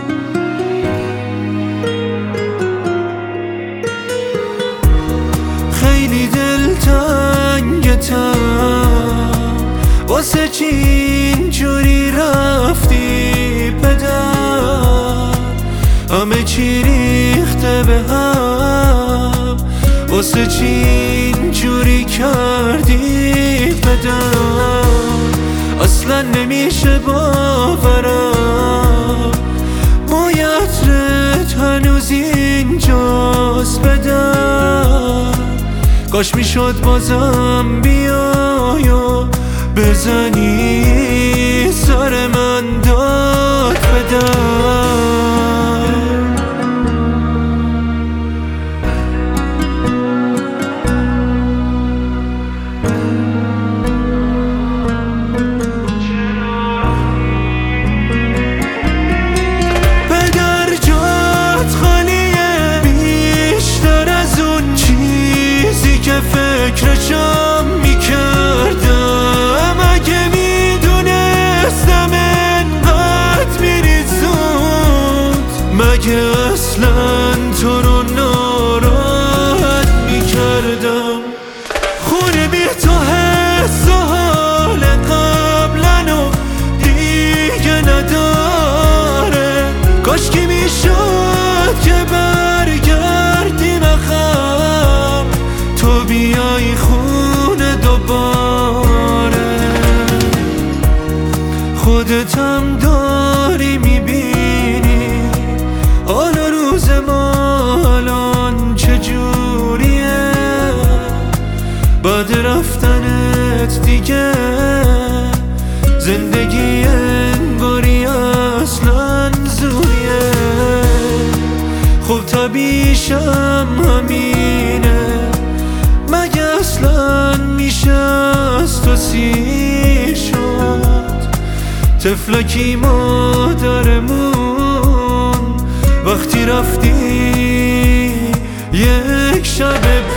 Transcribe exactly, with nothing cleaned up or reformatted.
خیلی دلتنگتم واسه چی اینجوری رفتی پدر، همه چی ریخته به هم، واسه چی اینجوری کردی پدر. اصلا نمیشه باورم مایترت هنوز اینجاست پدر. کاش میشد بازم بیای و بزنی سر من داد پدر. فکرشم میکردم اگه میدونستم انقدر میری زود، مگه اصلا تو رو ناراحت میکردم. خونه بی تو حس و حال قبلن و دیگه نداره. کاش که میشد که برگردیم عقب، تو بیای خونه دوباره. خودتم داری میبینی حال و روز ما الان چجوریه. بعد رفتنت دیگه زندگی انگاری اصلا زوریه. خب طبیعیشم همینه، مگه اصلا میشه از تو سیر شد. طفلکی مادرمون وقتی رفتی یک شب